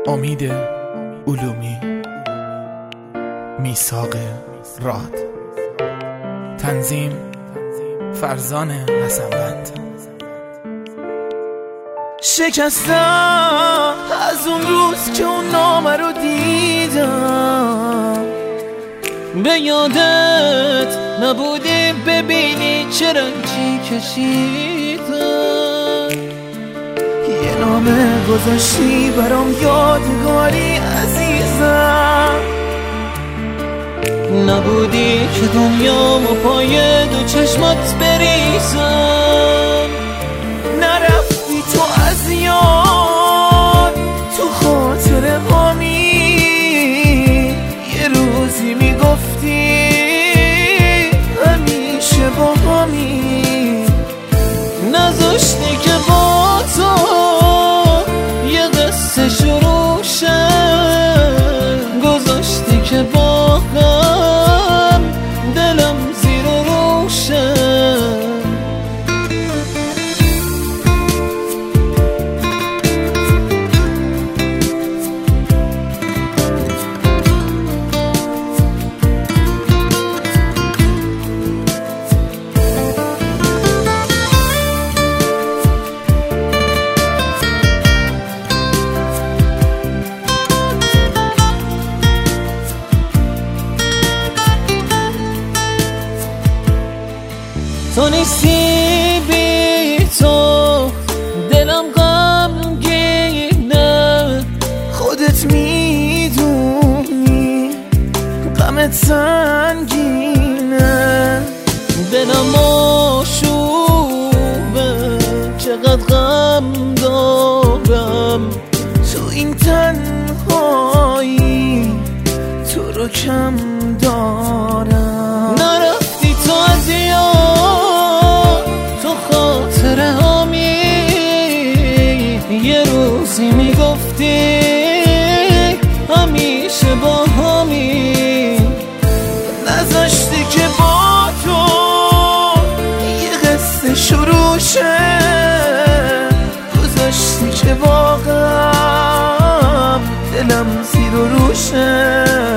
امید علومی، میثاق راد، تنظیم فرزان حسنوند. شکستم از اون روز که اون نامه رو دیدم، به یادت نبودی ببینی چه رنجی کشیدم. یه نامه گذاشتی برام یادگاری عزیزم، نبودی که دنیامو پای دو چشمات بریزم. نرفتی تو از یاد، تو خاطر هامی یه روزی میگفتی همیشه با همی. نذاشتی که با تو یه قصه شروع شه، گذاشتی که با هم دلم زیر و رو شه. تو نیستی بی تو دلم غمگینه، خودت میدونی غمت سنگینه. دلم آشوبه چقدر غم دارم، تو این تنهایی تو رو کم دارم. نرفتی تو از یاد، تو خاطر همی یه روزی میگفتی همیشه با همی. نذاشتی که با تو یه قصه شروع شه، گذاشتی که واقعا دلم زیر و روشه.